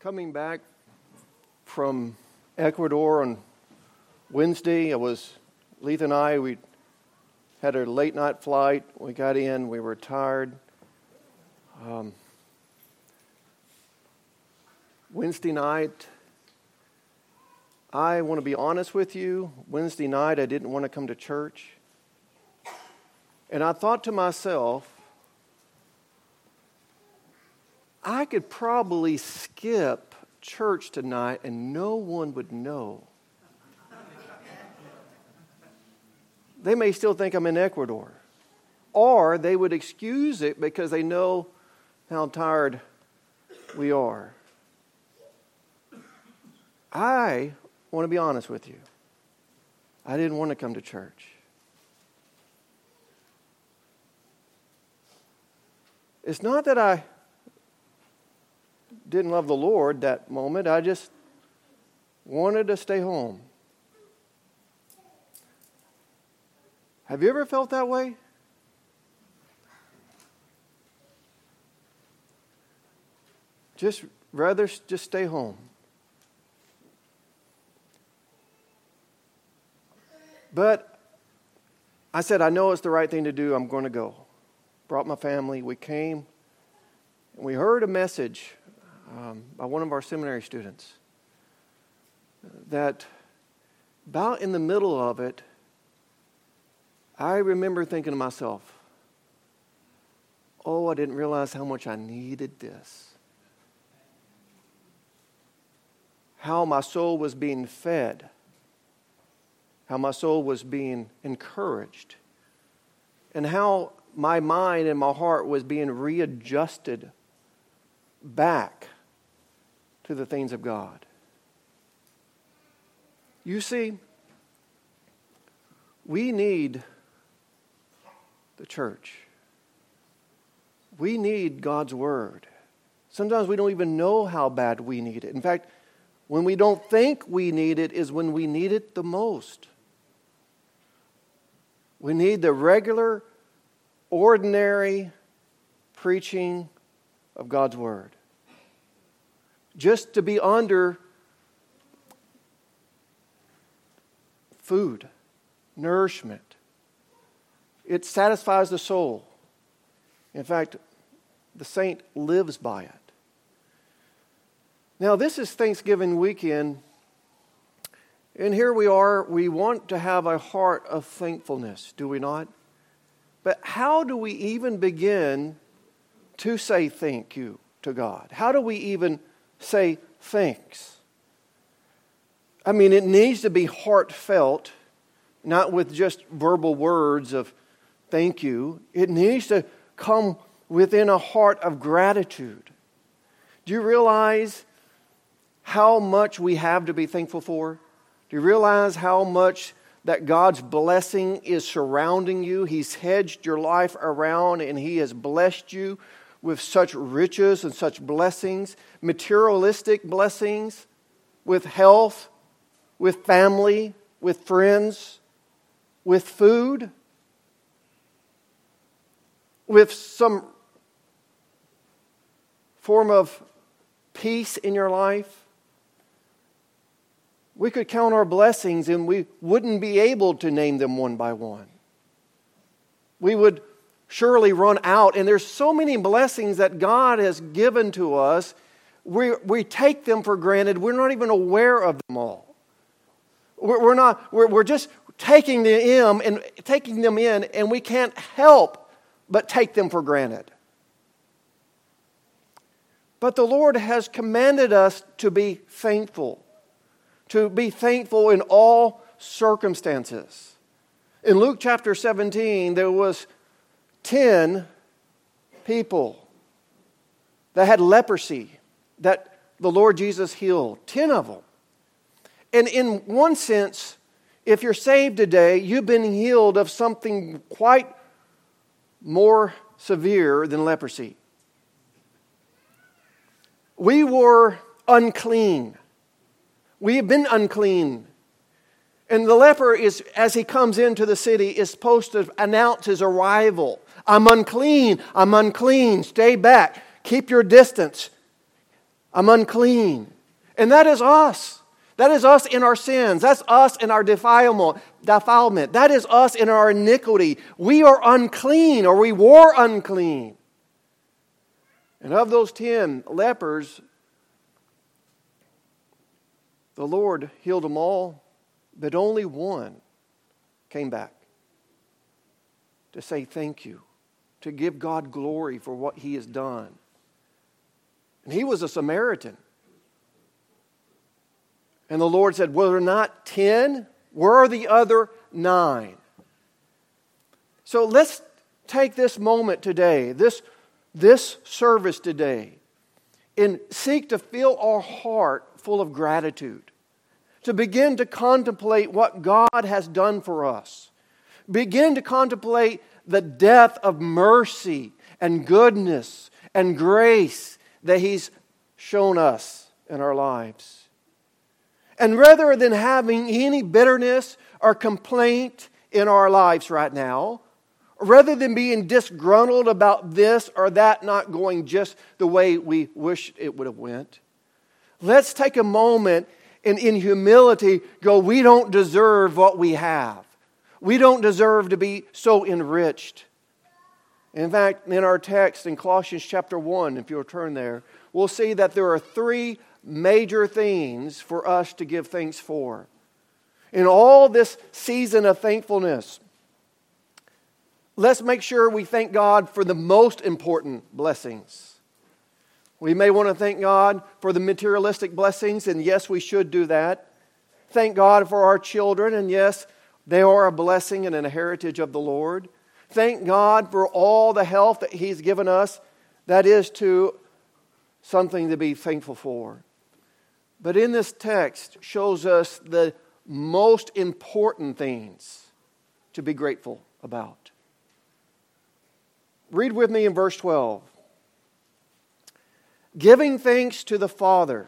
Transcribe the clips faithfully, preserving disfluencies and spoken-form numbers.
coming back from Ecuador on Wednesday, I was, Leith and I, we had a late night flight. We got in, we were tired. Um, Wednesday night, I want to be honest with you, Wednesday night I didn't want to come to church. And I thought to myself, I could probably skip church tonight and no one would know. They may still think I'm in Ecuador. Or they would excuse it because they know how tired we are. I want to be honest with you. I didn't want to come to church. It's not that I didn't love the Lord that moment. I just wanted to stay home. Have you ever felt that way? Just rather just stay home. But I said, I know it's the right thing to do. I'm going to go. Brought my family. We came. And we heard a message um, by one of our seminary students that about in the middle of it, I remember thinking to myself, oh, I didn't realize how much I needed this. How my soul was being fed. How my soul was being encouraged. And how my mind and my heart was being readjusted back to the things of God. You see, we need the church. We need God's Word. Sometimes we don't even know how bad we need it. In fact, when we don't think we need it is when we need it the most. We need the regular, ordinary preaching of God's Word. Just to be under food, nourishment. It satisfies the soul. In fact, the saint lives by it. Now, this is Thanksgiving weekend, and here we are. We want to have a heart of thankfulness, do we not? But how do we even begin to say thank you to God? How do we even say thanks? I mean, it needs to be heartfelt, not with just verbal words of thank you. It needs to come within a heart of gratitude. Do you realize how much we have to be thankful for? Do you realize how much that God's blessing is surrounding you? He's hedged your life around and He has blessed you with such riches and such blessings, materialistic blessings, with health, with family, with friends, with food, with some form of peace in your life. We could count our blessings and we wouldn't be able to name them one by one. We would surely run out. And there's so many blessings that God has given to us. We, we take them for granted. We're not even aware of them all. We're, we're not. We're, we're just taking them in and taking them in, and we can't help but take them for granted. But the Lord has commanded us to be thankful. To be thankful in all circumstances. In Luke chapter seventeen, there was ten people that had leprosy that the Lord Jesus healed. Ten of them. And in one sense, if you're saved today, you've been healed of something quite more severe than leprosy. We were unclean. We have been unclean. And the leper is, as he comes into the city, is supposed to announce his arrival. I'm unclean. I'm unclean. Stay back. Keep your distance. I'm unclean. And that is us. That is us in our sins. That's us in our defilement. defilement. That is us in our iniquity. We are unclean, or we were unclean. And of those ten lepers, the Lord healed them all, but only one came back to say thank you, to give God glory for what He has done. And he was a Samaritan. And the Lord said, were there not ten? Where are the other nine? So let's take this moment today, this, this service today, and seek to fill our heart full of gratitude, to begin to contemplate what God has done for us. Begin to contemplate the depth of mercy and goodness and grace that He's shown us in our lives. And rather than having any bitterness or complaint in our lives right now, rather than being disgruntled about this or that not going just the way we wish it would have went, let's take a moment and in humility go, we don't deserve what we have. We don't deserve to be so enriched. In fact, in our text in Colossians chapter one, if you'll turn there, we'll see that there are three major things for us to give thanks for. In all this season of thankfulness, let's make sure we thank God for the most important blessings. We may want to thank God for the materialistic blessings, and yes, we should do that. Thank God for our children, and yes, they are a blessing and a heritage of the Lord. Thank God for all the health that He's given us. That is to something to be thankful for. But in this text shows us the most important things to be grateful about. Read with me in verse twelve. Giving thanks to the Father,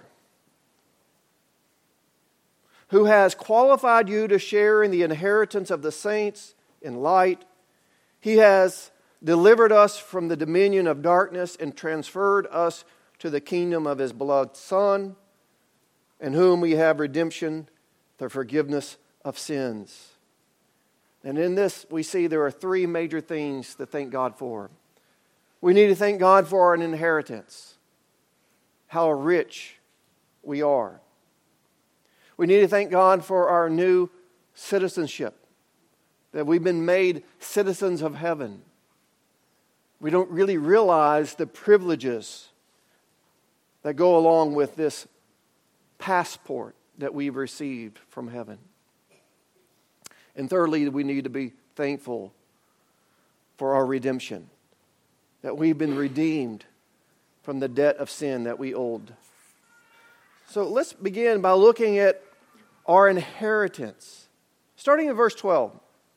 who has qualified you to share in the inheritance of the saints in light. He has delivered us from the dominion of darkness and transferred us to the kingdom of His beloved Son, in whom we have redemption, the forgiveness of sins. And in this, we see there are three major things to thank God for. We need to thank God for an inheritance, how rich we are. We need to thank God for our new citizenship, that we've been made citizens of heaven. We don't really realize the privileges that go along with this passport that we've received from heaven. And thirdly, we need to be thankful for our redemption, that we've been redeemed from the debt of sin that we owed. So let's begin by looking at our inheritance. Starting in verse twelve.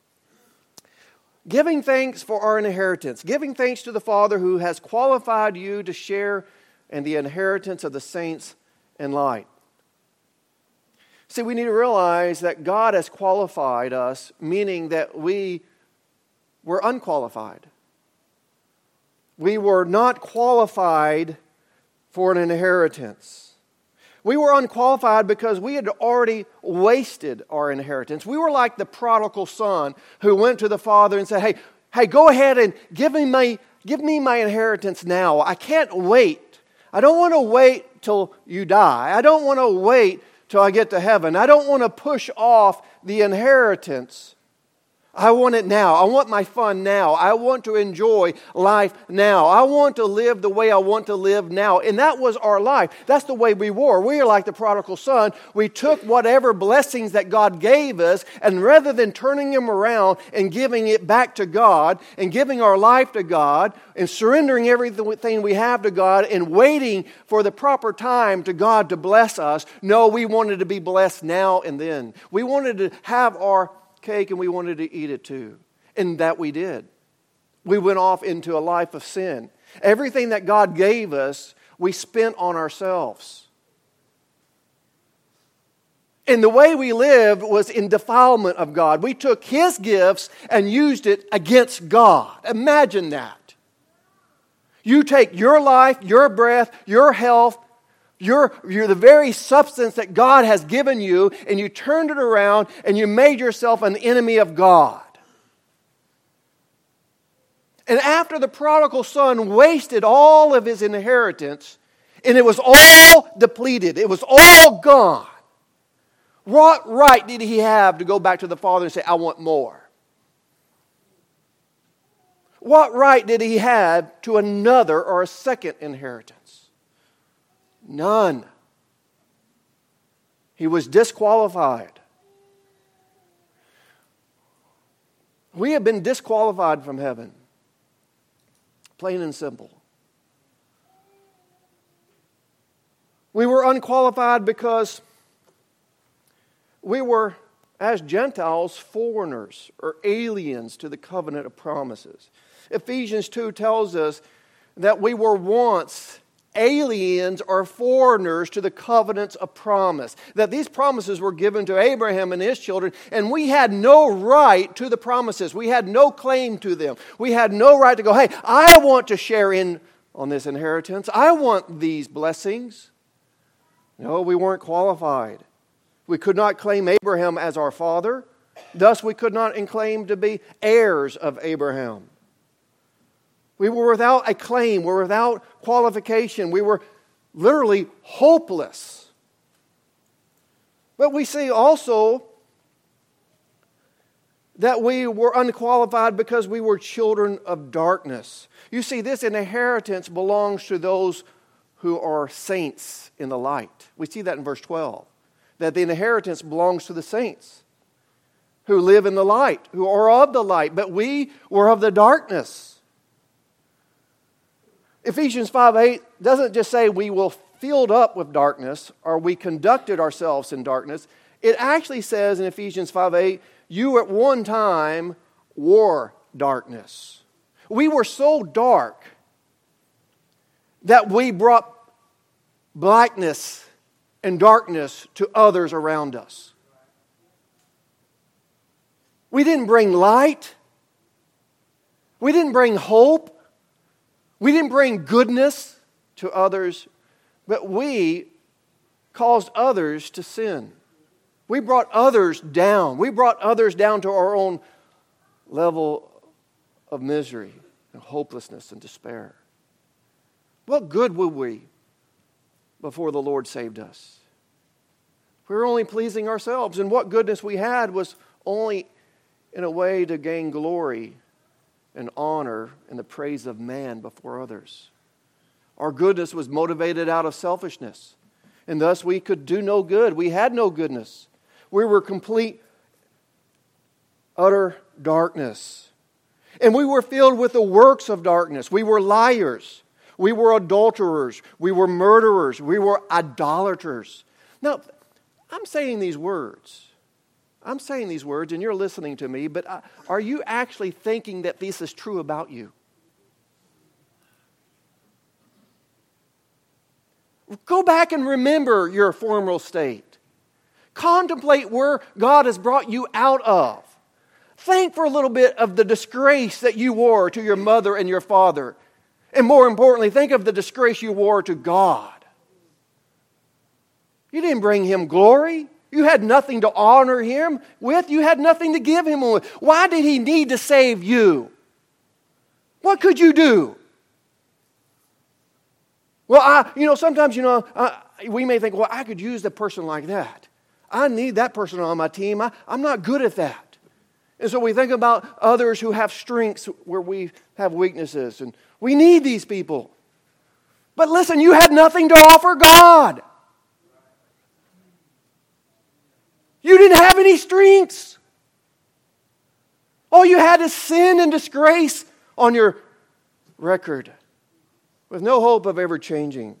Giving thanks for our inheritance. Giving thanks to the Father who has qualified you to share in the inheritance of the saints in light. See, we need to realize that God has qualified us, meaning that we were unqualified. We were not qualified for an inheritance. We were unqualified because we had already wasted our inheritance. We were like the prodigal son who went to the father and said, hey, hey, go ahead and give me my, give me my inheritance now. I can't wait. I don't want to wait till you die. I don't want to wait till I get to heaven. I don't want to push off the inheritance. I want it now. I want my fun now. I want to enjoy life now. I want to live the way I want to live now. And that was our life. That's the way we were. We are like the prodigal son. We took whatever blessings that God gave us, and rather than turning them around and giving it back to God and giving our life to God and surrendering everything we have to God and waiting for the proper time to God to bless us, no, we wanted to be blessed now and then. We wanted to have our cake and we wanted to eat it too. And that we did. We went off into a life of sin. Everything that God gave us, we spent on ourselves. And the way we lived was in defilement of God. We took His gifts and used it against God. Imagine that. You take your life, your breath, your health You're, you're the very substance that God has given you, and you turned it around and you made yourself an enemy of God. And after the prodigal son wasted all of his inheritance, and it was all depleted, it was all gone, what right did he have to go back to the father and say, I want more? What right did he have to another or a second inheritance? None. He was disqualified. We have been disqualified from heaven. Plain and simple. We were unqualified because we were, as Gentiles, foreigners or aliens to the covenant of promises. Ephesians two tells us that we were once aliens or foreigners to the covenants of promise. That these promises were given to Abraham and his children, and we had no right to the promises. We had no claim to them. We had no right to go, hey, I want to share in on this inheritance. I want these blessings. No, we weren't qualified. We could not claim Abraham as our father. Thus, we could not claim to be heirs of Abraham. We were without a claim. We were without qualification. We were literally hopeless. But we see also that we were unqualified because we were children of darkness. You see, this inheritance belongs to those who are saints in the light. We see that in verse twelve. That the inheritance belongs to the saints who live in the light, who are of the light. But we were of the darkness. Ephesians five eight doesn't just say we will filled up with darkness or we conducted ourselves in darkness. It actually says in Ephesians five eight, you at one time were darkness. We were so dark that we brought blackness and darkness to others around us. We didn't bring light. We didn't bring hope. We didn't bring goodness to others, but we caused others to sin. We brought others down. We brought others down to our own level of misery and hopelessness and despair. What good were we before the Lord saved us? We were only pleasing ourselves, and what goodness we had was only in a way to gain glory and honor and the praise of man before others. Our goodness was motivated out of selfishness, and thus we could do no good. We had no goodness. We were complete, utter darkness. And we were filled with the works of darkness. We were liars. We were adulterers. We were murderers. We were idolaters. Now, I'm saying these words. I'm saying these words and you're listening to me, but are you actually thinking that this is true about you? Go back and remember your former state. Contemplate where God has brought you out of. Think for a little bit of the disgrace that you wore to your mother and your father. And more importantly, think of the disgrace you wore to God. You didn't bring Him glory. You had nothing to honor Him with. You had nothing to give Him with. Why did He need to save you? What could you do? Well, I, you know, sometimes, you know, I, we may think, well, I could use a person like that. I need that person on my team. I, I'm not good at that. And so we think about others who have strengths where we have weaknesses. And we need these people. But listen, you had nothing to offer God. You didn't have any strengths. All you had is sin and disgrace on your record, with no hope of ever changing.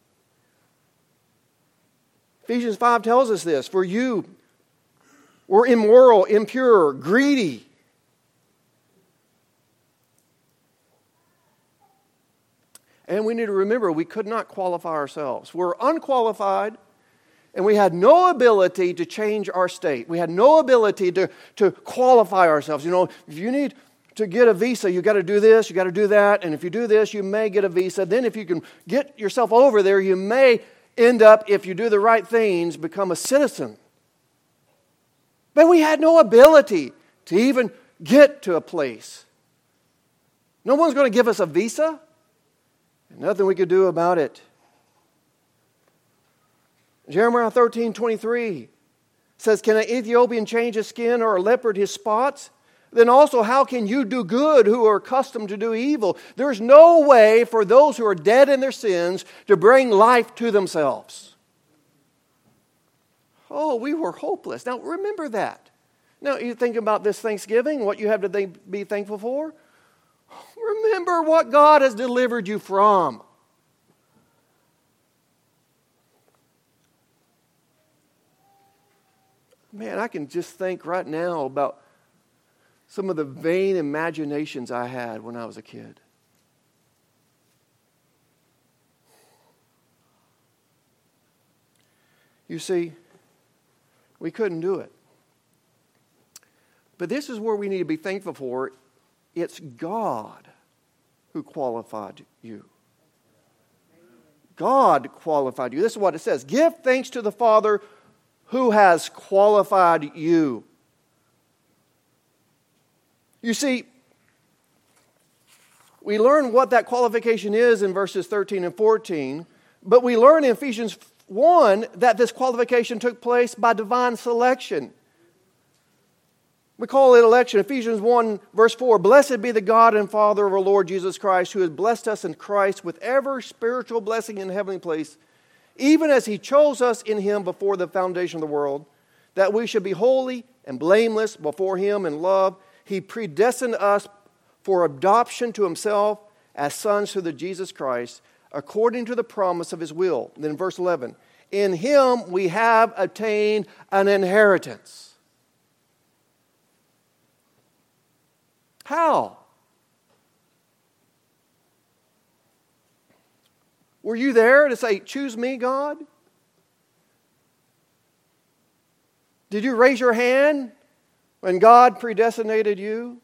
Ephesians five tells us this. For you were immoral, impure, greedy. And we need to remember we could not qualify ourselves. We're unqualified. And we had no ability to change our state. We had no ability to, to qualify ourselves. You know, if you need to get a visa, you got to do this, you got to do that. And if you do this, you may get a visa. Then if you can get yourself over there, you may end up, if you do the right things, become a citizen. But we had no ability to even get to a place. No one's going to give us a visa. And nothing we could do about it. Jeremiah thirteen twenty-three says, can an Ethiopian change his skin or a leopard his spots? Then also, how can you do good who are accustomed to do evil? There's no way for those who are dead in their sins to bring life to themselves. Oh, we were hopeless. Now, remember that. Now, you think about this Thanksgiving, what you have to think, be thankful for? Remember what God has delivered you from. Man, I can just think right now about some of the vain imaginations I had when I was a kid. You see, we couldn't do it. But this is where we need to be thankful for. It's God who qualified you. God qualified you. This is what it says. Give thanks to the Father who has qualified you. You see, we learn what that qualification is in verses thirteen and fourteen, but we learn in Ephesians one that this qualification took place by divine selection. We call it election. Ephesians one, verse four, blessed be the God and Father of our Lord Jesus Christ, who has blessed us in Christ with every spiritual blessing in heavenly place, even as He chose us in Him before the foundation of the world, that we should be holy and blameless before Him in love. He predestined us for adoption to Himself as sons through the Jesus Christ, according to the promise of His will. Then verse eleven, in Him we have obtained an inheritance. How? Were you there to say, choose me, God? Did you raise your hand when God predestinated you?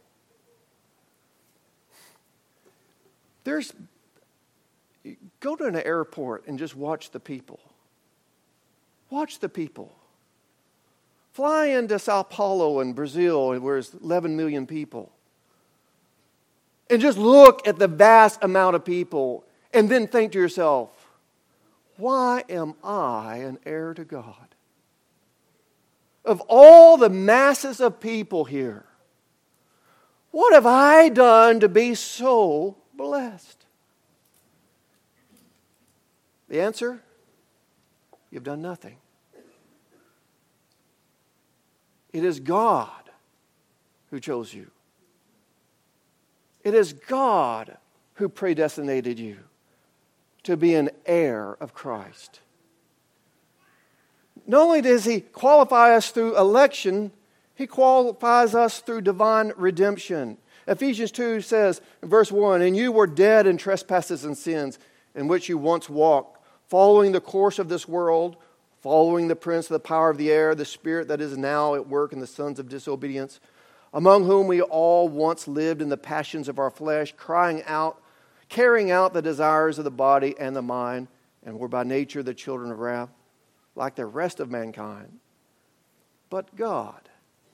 There's, go to an airport and just watch the people. Watch the people. Fly into Sao Paulo in Brazil, where there's eleven million people. And just look at the vast amount of people and then think to yourself, why am I an heir to God? Of all the masses of people here, what have I done to be so blessed? The answer, you've done nothing. It is God who chose you. It is God who predestinated you to be an heir of Christ. Not only does He qualify us through election, He qualifies us through divine redemption. Ephesians two says, in verse one, and you were dead in trespasses and sins, in which you once walked, following the course of this world, following the prince of the power of the air, the spirit that is now at work in the sons of disobedience, among whom we all once lived in the passions of our flesh, crying out, carrying out the desires of the body and the mind, and were by nature the children of wrath, like the rest of mankind. But God,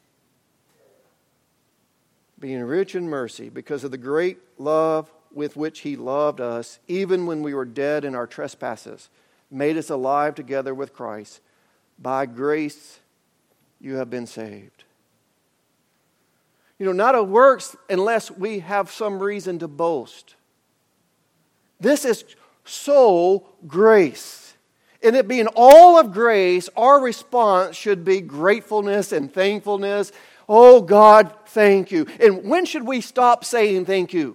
being rich in mercy, because of the great love with which He loved us, even when we were dead in our trespasses, made us alive together with Christ. By grace you have been saved. You know, not of works unless we have some reason to boast. This is sole grace. And it being all of grace, our response should be gratefulness and thankfulness. Oh God, thank you. And when should we stop saying thank you?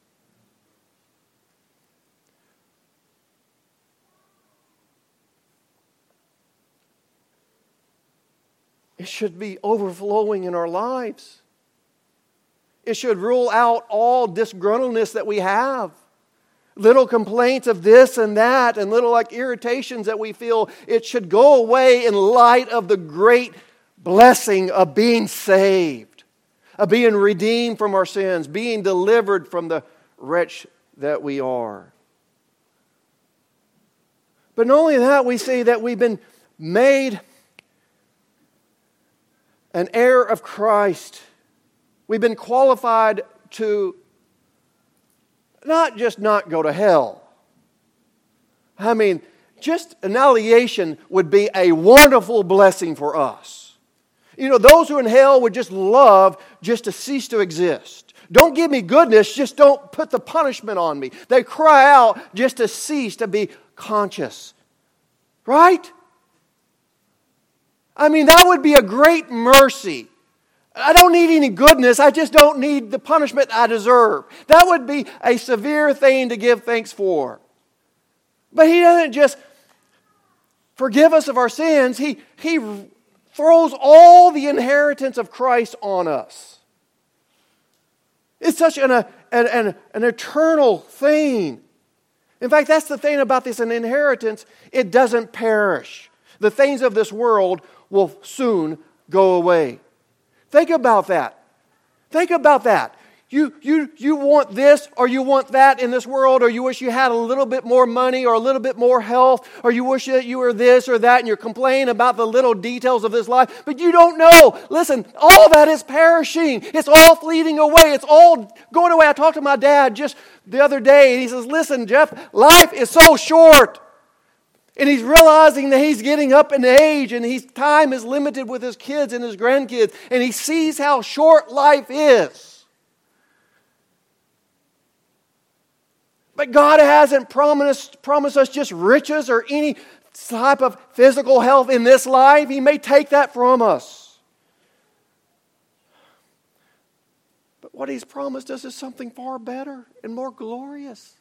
It should be overflowing in our lives. It should rule out all disgruntledness that we have. Little complaints of this and that and little like irritations that we feel. It should go away in light of the great blessing of being saved, of being redeemed from our sins, being delivered from the wretch that we are. But not only that, we see that we've been made an heir of Christ. We've been qualified to not just not go to hell. I mean, just annihilation would be a wonderful blessing for us. You know, those who are in hell would just love just to cease to exist. Don't give me goodness, just don't put the punishment on me. They cry out just to cease to be conscious. Right? I mean, that would be a great mercy. I don't need any goodness, I just don't need the punishment I deserve. That would be a severe thing to give thanks for. But He doesn't just forgive us of our sins, He, he throws all the inheritance of Christ on us. It's such an, an, an, an eternal thing. In fact, that's the thing about this an inheritance. It doesn't perish. The things of this world will soon go away. Think about that. Think about that. You, you, you want this or you want that in this world, or you wish you had a little bit more money or a little bit more health, or you wish that you were this or that, and you're complaining about the little details of this life, but you don't know. Listen, all that is perishing. It's all fleeting away. It's all going away. I talked to my dad just the other day, and he says, listen, Jeff, life is so short. And he's realizing that he's getting up in age, and his time is limited with his kids and his grandkids, and he sees how short life is. But God hasn't promised, promised us just riches or any type of physical health in this life. He may take that from us. But what He's promised us is something far better and more glorious.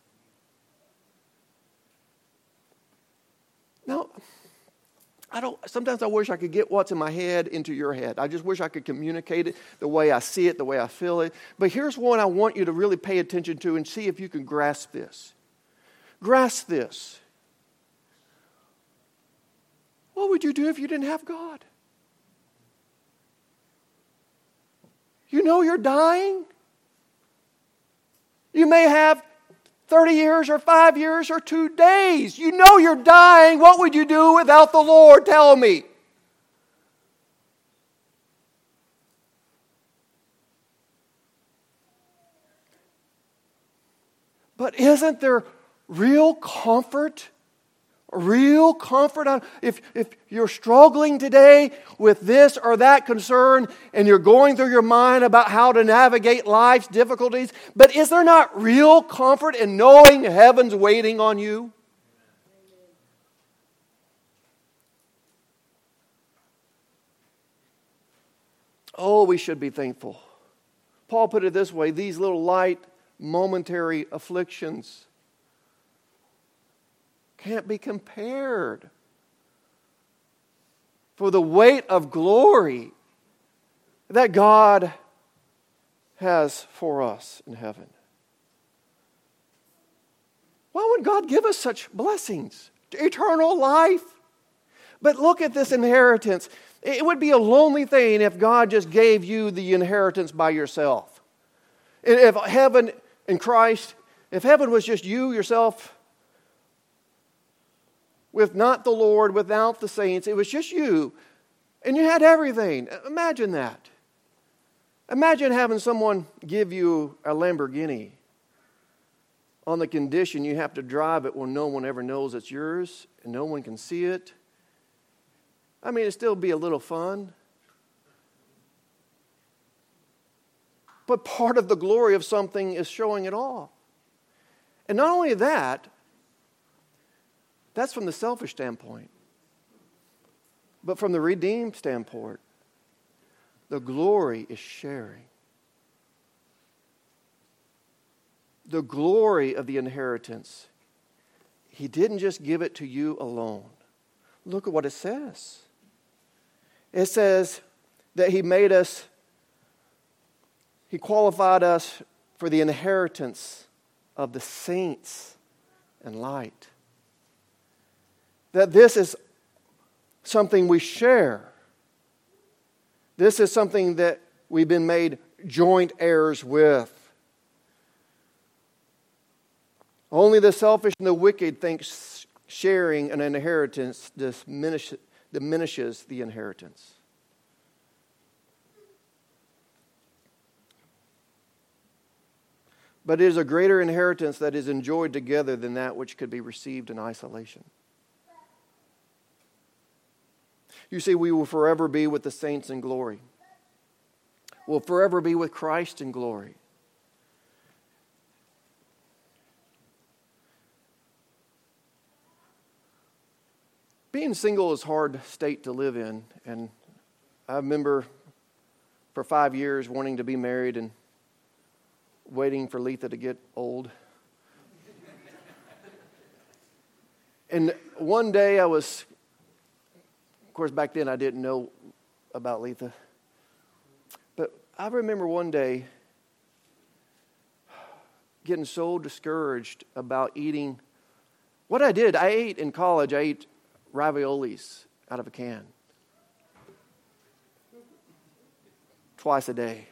Now, I don't. Sometimes I wish I could get what's in my head into your head. I just wish I could communicate it the way I see it, the way I feel it. But here's one I want you to really pay attention to and see if you can grasp this. Grasp this. What would you do if you didn't have God? You know you're dying. You may have thirty years or five years or two days. You know you're dying. What would you do without the Lord? Tell me. But isn't there real comfort? Real comfort. If, if you're struggling today with this or that concern and you're going through your mind about how to navigate life's difficulties, but is there not real comfort in knowing heaven's waiting on you? Oh, we should be thankful. Paul put it this way, these little light, momentary afflictions can't be compared for the weight of glory that God has for us in heaven. Why would God give us such blessings? Eternal life. But look at this inheritance. It would be a lonely thing if God just gave you the inheritance by yourself. If heaven in Christ, if heaven was just you, yourself, with not the Lord, without the saints, it was just you, and you had everything. Imagine that. Imagine having someone give you a Lamborghini on the condition you have to drive it when no one ever knows it's yours and no one can see it. I mean, it'd still be a little fun. But part of the glory of something is showing it off. And not only that, that's from the selfish standpoint. But from the redeemed standpoint, the glory is sharing. The glory of the inheritance. He didn't just give it to you alone. Look at what it says. It says that He made us, He qualified us for the inheritance of the saints and light. That this is something we share. This is something that we've been made joint heirs with. Only the selfish and the wicked think sharing an inheritance diminish, diminishes the inheritance. But it is a greater inheritance that is enjoyed together than that which could be received in isolation. You see, we will forever be with the saints in glory. We'll forever be with Christ in glory. Being single is a hard state to live in. And I remember for five years wanting to be married and waiting for Letha to get old. And one day I was, of course back then I didn't know about Letha. But I remember one day getting so discouraged about eating. What I did, I ate in college, I ate raviolis out of a can. Twice a day.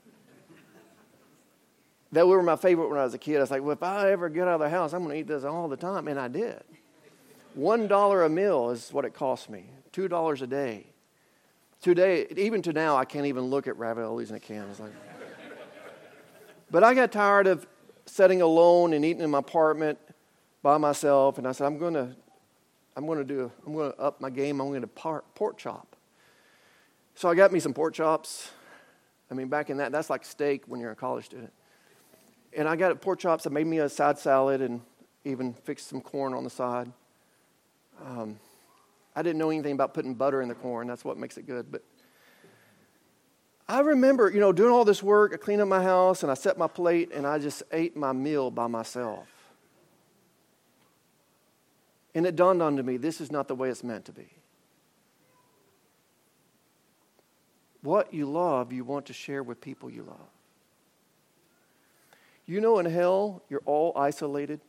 That were my favorite when I was a kid. I was like, well, if I ever get out of the house, I'm going to eat this all the time. And I did. One dollar a meal is what it cost me. Two dollars a day. Today, even to now, I can't even look at raviolis in a can. It's like, but I got tired of sitting alone and eating in my apartment by myself. And I said, I'm going to, I'm going to do, I'm going to up my game. I'm going to par- pork chop. So I got me some pork chops. I mean, back in that, that's like steak when you're a college student. And I got pork chops. I made me a side salad and even fixed some corn on the side. Um, I didn't know anything about putting butter in the corn. That's what makes it good. But I remember, you know, doing all this work. I cleaned up my house and I set my plate and I just ate my meal by myself. And it dawned on me, this is not the way it's meant to be. What you love, you want to share with people you love. You know, in hell, you're all isolated.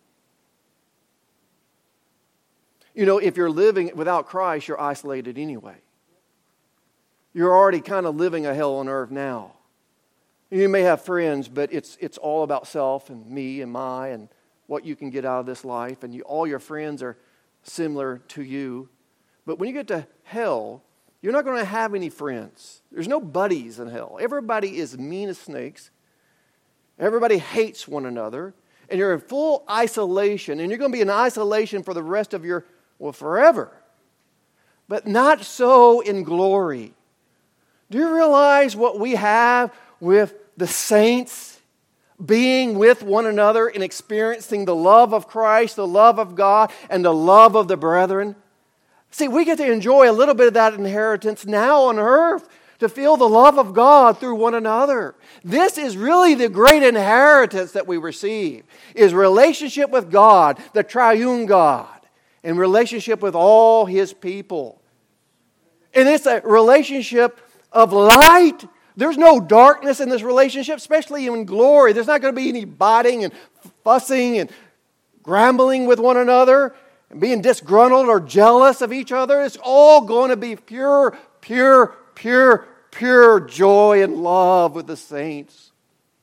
You know, if you're living without Christ, you're isolated anyway. You're already kind of living a hell on earth now. You may have friends, but it's it's all about self and me and my and what you can get out of this life. And you, all your friends are similar to you. But when you get to hell, you're not going to have any friends. There's no buddies in hell. Everybody is mean as snakes. Everybody hates one another, and you're in full isolation, and you're going to be in isolation for the rest of your, well, forever. But not so in glory. Do you realize what we have with the saints being with one another and experiencing the love of Christ, the love of God, and the love of the brethren? See, we get to enjoy a little bit of that inheritance now on earth, to feel the love of God through one another. This is really the great inheritance that we receive, is relationship with God, the triune God, and relationship with all His people. And it's a relationship of light. There's no darkness in this relationship, especially in glory. There's not going to be any biting and fussing and grumbling with one another and being disgruntled or jealous of each other. It's all going to be pure, pure, pure, pure joy and love with the saints.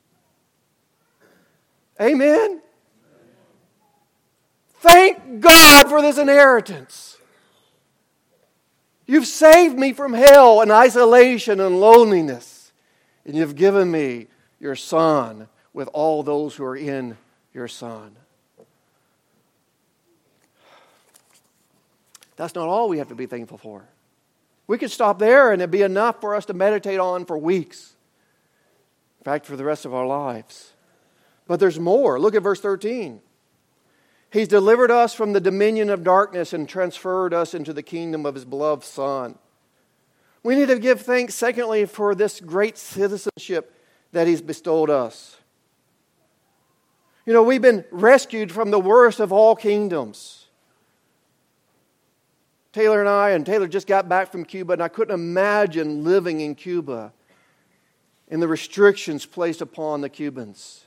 Amen? Thank God for this inheritance. You've saved me from hell and isolation and loneliness. And you've given me your Son with all those who are in your Son. That's not all we have to be thankful for. We could stop there and it'd be enough for us to meditate on for weeks. In fact, for the rest of our lives. But there's more. Look at verse thirteen. He's delivered us from the dominion of darkness and transferred us into the kingdom of His beloved Son. We need to give thanks, secondly, for this great citizenship that He's bestowed us. You know, we've been rescued from the worst of all kingdoms. Taylor and I, and Taylor just got back from Cuba, and I couldn't imagine living in Cuba and the restrictions placed upon the Cubans.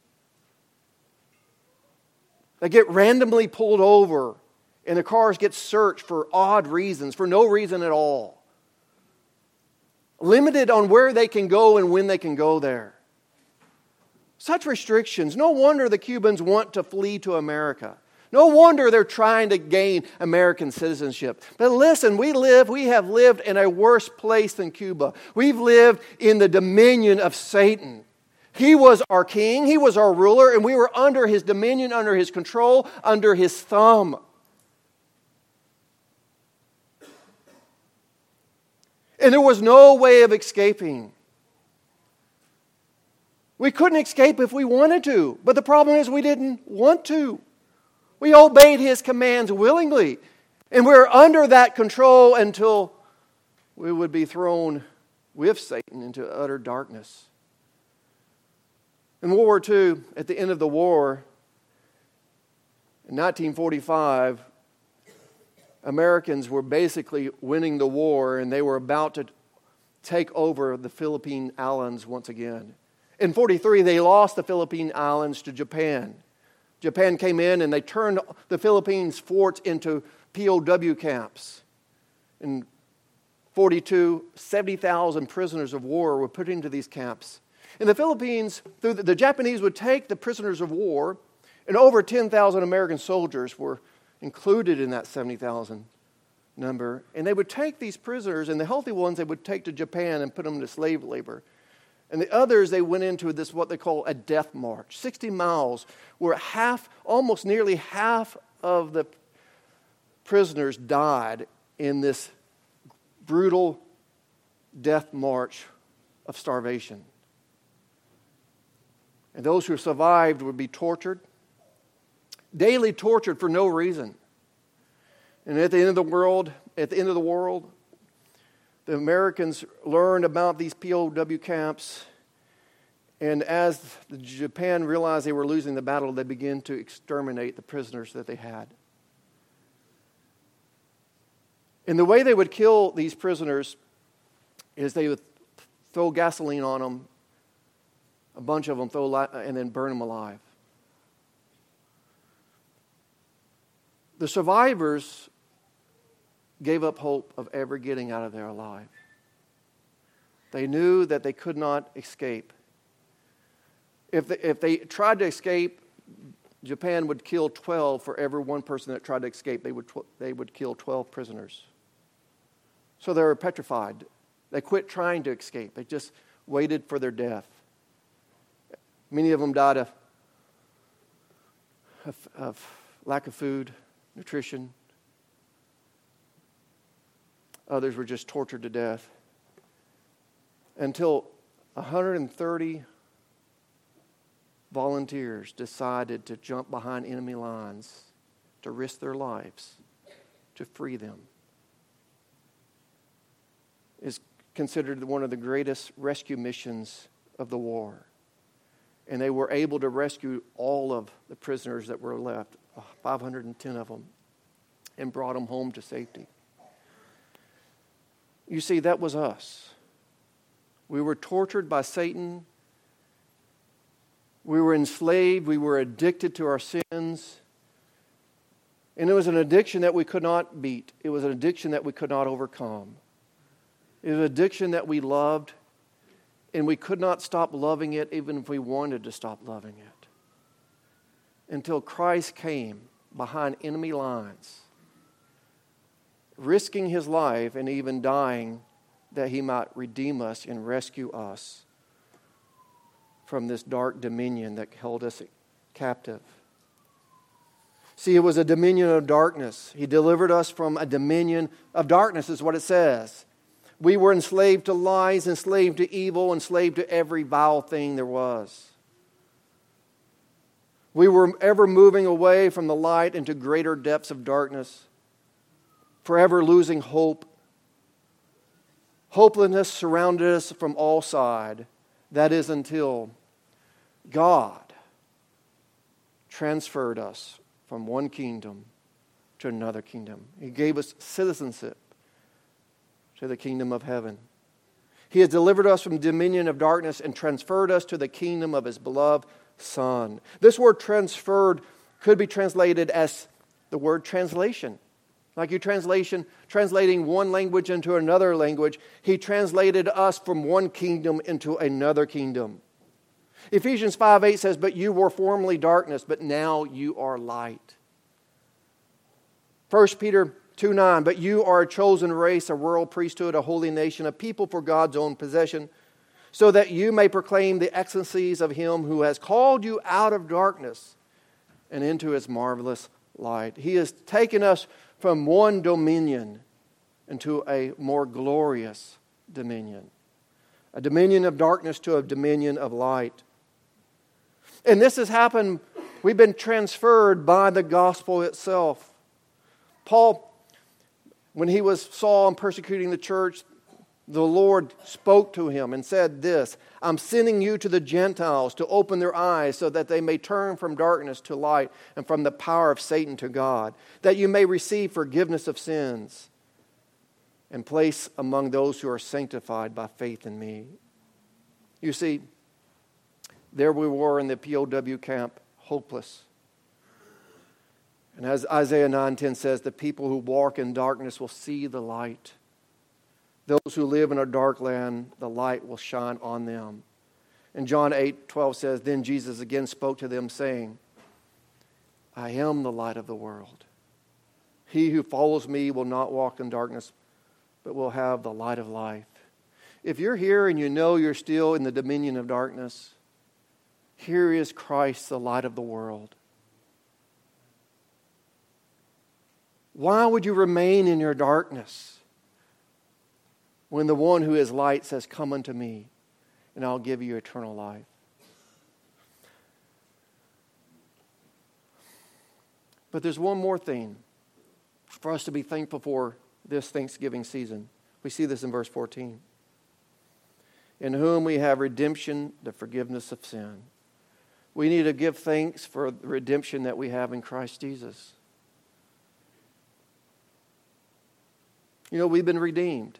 They get randomly pulled over, and the cars get searched for odd reasons, for no reason at all. Limited on where they can go and when they can go there. Such restrictions. No wonder the Cubans want to flee to America. No wonder they're trying to gain American citizenship. But listen, we live, we have lived in a worse place than Cuba. We've lived in the dominion of Satan. He was our king, he was our ruler, and we were under his dominion, under his control, under his thumb. And there was no way of escaping. We couldn't escape if we wanted to. But the problem is we didn't want to. We obeyed his commands willingly. And we were under that control until we would be thrown with Satan into utter darkness. In World War Two, at the end of the war, in nineteen forty-five, Americans were basically winning the war, and they were about to take over the Philippine Islands once again. In forty-three, they lost the Philippine Islands to Japan. Japan came in and they turned the Philippines forts into P O W camps. In forty-two, seventy thousand prisoners of war were put into these camps. In the Philippines, through the, the Japanese would take the prisoners of war, and over ten thousand American soldiers were included in that seventy thousand number. And they would take these prisoners, and the healthy ones they would take to Japan and put them into slave labor. And the others, they went into this, what they call a death march. sixty miles, where half, almost nearly half of the prisoners died in this brutal death march of starvation. And those who survived would be tortured, daily tortured for no reason. And at the end of the world, at the end of the world, the Americans learned about these P O W camps, and as Japan realized they were losing the battle, they began to exterminate the prisoners that they had. And the way they would kill these prisoners is they would throw gasoline on them, a bunch of them, throw li- and then burn them alive. The survivors gave up hope of ever getting out of there alive. They knew that they could not escape. If they, if they tried to escape, Japan would kill twelve for every one person that tried to escape. They would tw- they would kill twelve prisoners. So they were petrified. They quit trying to escape. They just waited for their death. Many of them died of, of, of lack of food, nutrition. Others were just tortured to death. Until one hundred thirty volunteers decided to jump behind enemy lines to risk their lives to free them. It's considered one of the greatest rescue missions of the war. And they were able to rescue all of the prisoners that were left, five hundred ten of them, and brought them home to safety. You see, that was us. We were tortured by Satan. We were enslaved. We were addicted to our sins. And it was an addiction that we could not beat. It was an addiction that we could not overcome. It was an addiction that we loved, and we could not stop loving it even if we wanted to stop loving it. Until Christ came behind enemy lines, risking his life and even dying that he might redeem us and rescue us from this dark dominion that held us captive. See, it was a dominion of darkness. He delivered us from a dominion of darkness, is what it says. We were enslaved to lies, enslaved to evil, enslaved to every vile thing there was. We were ever moving away from the light into greater depths of darkness, forever losing hope. Hopelessness surrounded us from all sides. That is until God transferred us from one kingdom to another kingdom. He gave us citizenship to the kingdom of heaven. He has delivered us from dominion of darkness and transferred us to the kingdom of his beloved Son. This word transferred could be translated as the word translation. Like you translation, translating one language into another language, he translated us from one kingdom into another kingdom. Ephesians five eight says, "But you were formerly darkness, but now you are light." First Peter two nine, but you are a chosen race, a royal priesthood, a holy nation, a people for God's own possession, so that you may proclaim the excellencies of Him who has called you out of darkness and into His marvelous light. He has taken us from one dominion into a more glorious dominion. A dominion of darkness to a dominion of light. And this has happened, we've been transferred by the gospel itself. Paul, when he was Saul and persecuting the church, the Lord spoke to him and said this, I'm sending you to the Gentiles to open their eyes so that they may turn from darkness to light and from the power of Satan to God, that you may receive forgiveness of sins and place among those who are sanctified by faith in me. You see, there we were in the P O W camp, hopeless. And as Isaiah nine ten says, the people who walk in darkness will see the light. Those who live in a dark land, the light will shine on them. And John eight twelve says, then Jesus again spoke to them, saying, I am the light of the world. He who follows me will not walk in darkness, but will have the light of life. If you're here and you know you're still in the dominion of darkness, here is Christ, the light of the world. Why would you remain in your darkness when the one who is light says, come unto me, and I'll give you eternal life? But there's one more thing for us to be thankful for this Thanksgiving season. We see this in verse fourteen. In whom we have redemption, the forgiveness of sin. We need to give thanks for the redemption that we have in Christ Jesus. You know, we've been redeemed.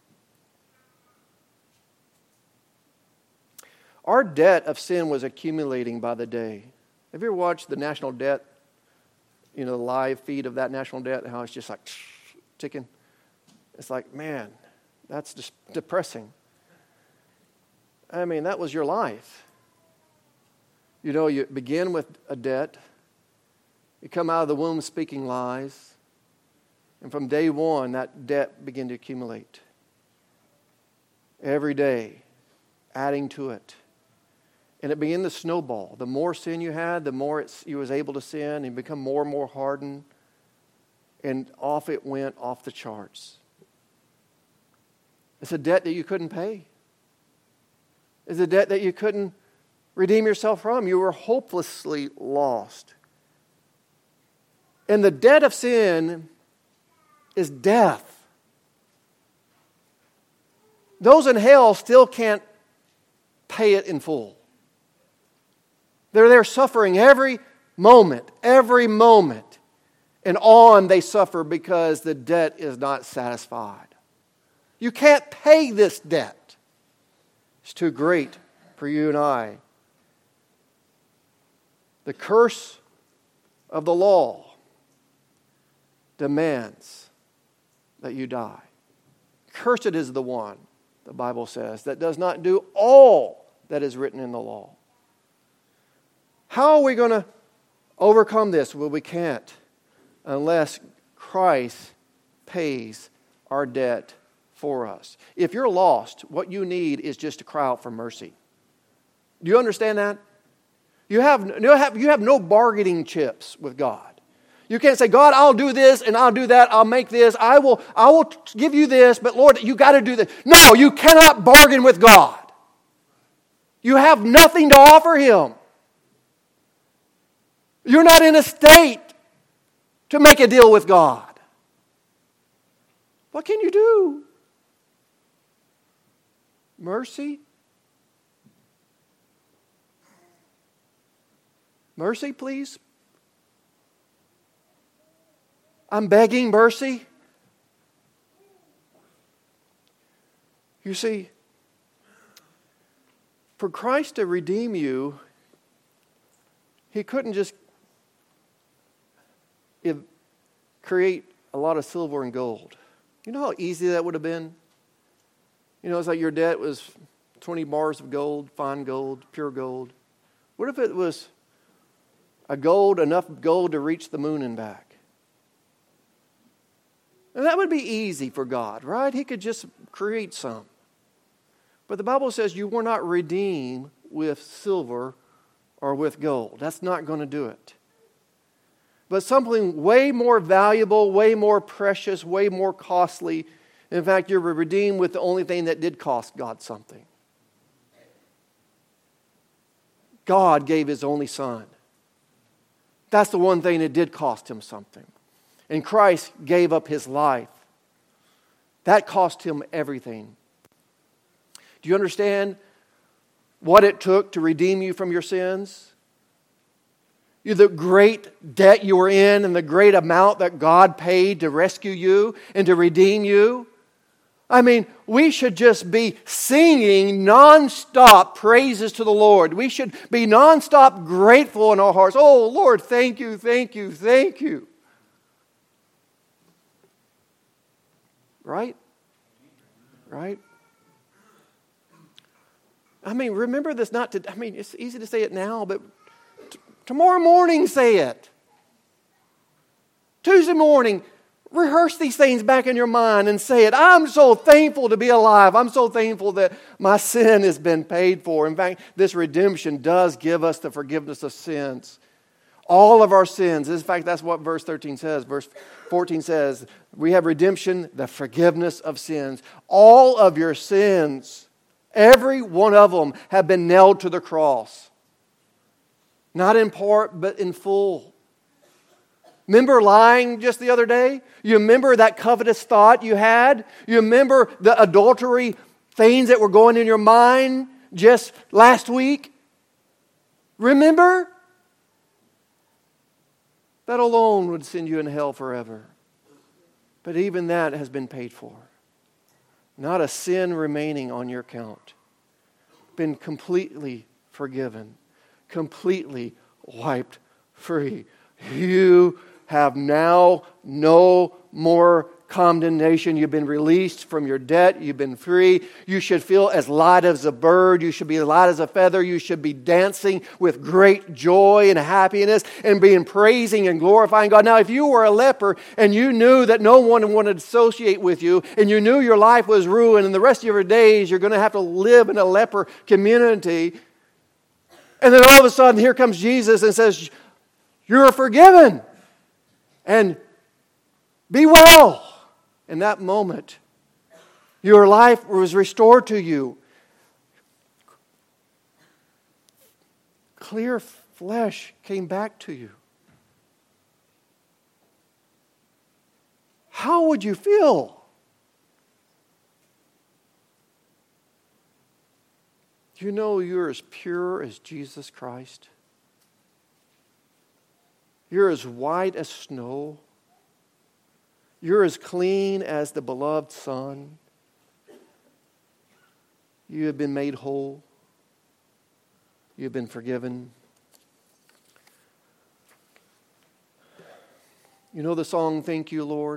Our debt of sin was accumulating by the day. Have you ever watched the national debt? You know, the live feed of that national debt, how it's just like ticking. It's like, man, that's just depressing. I mean, that was your life. You know, you begin with a debt. You come out of the womb speaking lies. And from day one, that debt began to accumulate. Every day, adding to it. And it began to snowball. The more sin you had, the more it's, you was able to sin and become more and more hardened. And off it went off the charts. It's a debt that you couldn't pay. It's a debt that you couldn't redeem yourself from. You were hopelessly lost. And the debt of sin is death. Those in hell still can't pay it in full. They're there suffering every moment, every moment. And on they suffer because the debt is not satisfied. You can't pay this debt. It's too great for you and I. The curse of the law demands that you die. Cursed is the one, the Bible says, that does not do all that is written in the law. How are we going to overcome this? Well, we can't unless Christ pays our debt for us. If you're lost, what you need is just to cry out for mercy. Do you understand that? You have, you have, you have no bargaining chips with God. You can't say, God, I'll do this and I'll do that. I'll make this. I will, I will give you this, but Lord, you got to do this. No, you cannot bargain with God. You have nothing to offer Him. You're not in a state to make a deal with God. What can you do? Mercy? Mercy, please. I'm begging mercy. You see, for Christ to redeem you, He couldn't just create a lot of silver and gold. You know how easy that would have been? You know, it's like your debt was twenty bars of gold, fine gold, pure gold. What if it was a gold, enough gold to reach the moon and back? And that would be easy for God, right? He could just create some. But the Bible says you were not redeemed with silver or with gold. That's not going to do it. But something way more valuable, way more precious, way more costly. In fact, you were redeemed with the only thing that did cost God something. God gave His only Son. That's the one thing that did cost Him something. And Christ gave up His life. That cost Him everything. Do you understand what it took to redeem you from your sins? The great debt you were in and the great amount that God paid to rescue you and to redeem you. I mean, we should just be singing nonstop praises to the Lord. We should be nonstop grateful in our hearts. Oh, Lord, thank you, thank you, thank you. Right? Right? I mean, remember this not to, I mean, it's easy to say it now, but t- tomorrow morning say it. Tuesday morning, rehearse these things back in your mind and say it. I'm so thankful to be alive. I'm so thankful that my sin has been paid for. In fact, this redemption does give us the forgiveness of sins. All of our sins. In fact, that's what verse thirteen says. Verse fourteen says, we have redemption, the forgiveness of sins. All of your sins, every one of them, have been nailed to the cross. Not in part, but in full. Remember lying just the other day? You remember that covetous thought you had? You remember the adultery things that were going in your mind just last week? Remember? That alone would send you in hell forever. But even that has been paid for. Not a sin remaining on your account. Been completely forgiven. Completely wiped free. You have now no more condemnation. You've been released from your debt. You've been free. You should feel as light as a bird. You should be light as a feather. You should be dancing with great joy and happiness and being praising and glorifying God. Now, if you were a leper and you knew that no one wanted to associate with you and you knew your life was ruined and the rest of your days you're going to have to live in a leper community, and then all of a sudden here comes Jesus and says, you're forgiven and be well. In that moment, your life was restored to you. Clear flesh came back to you. How would you feel? Do you know you're as pure as Jesus Christ? You're as white as snow. You're as clean as the beloved Son. You have been made whole. You have been forgiven. You know the song, Thank You, Lord?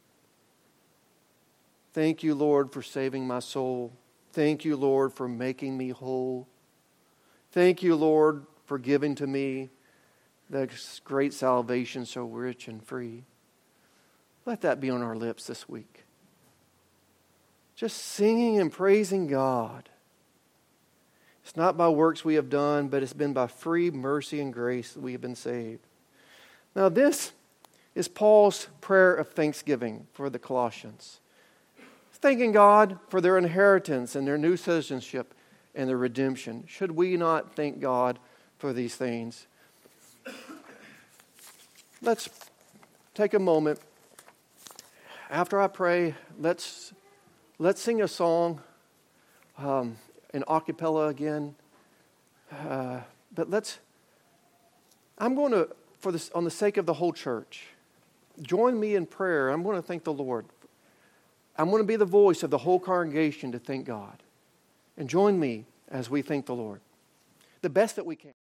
Thank you, Lord, for saving my soul. Thank you, Lord, for making me whole. Thank you, Lord, for giving to me this great salvation so rich and free. Let that be on our lips this week. Just singing and praising God. It's not by works we have done, but it's been by free mercy and grace that we have been saved. Now this is Paul's prayer of thanksgiving for the Colossians. Thanking God for their inheritance and their new citizenship and their redemption. Should we not thank God for these things? Let's take a moment. After I pray, let's let's sing a song um, in a cappella again. Uh, but let's. I'm going to, for this, on the sake of the whole church, join me in prayer. I'm going to thank the Lord. I'm going to be the voice of the whole congregation to thank God, and join me as we thank the Lord, the best that we can.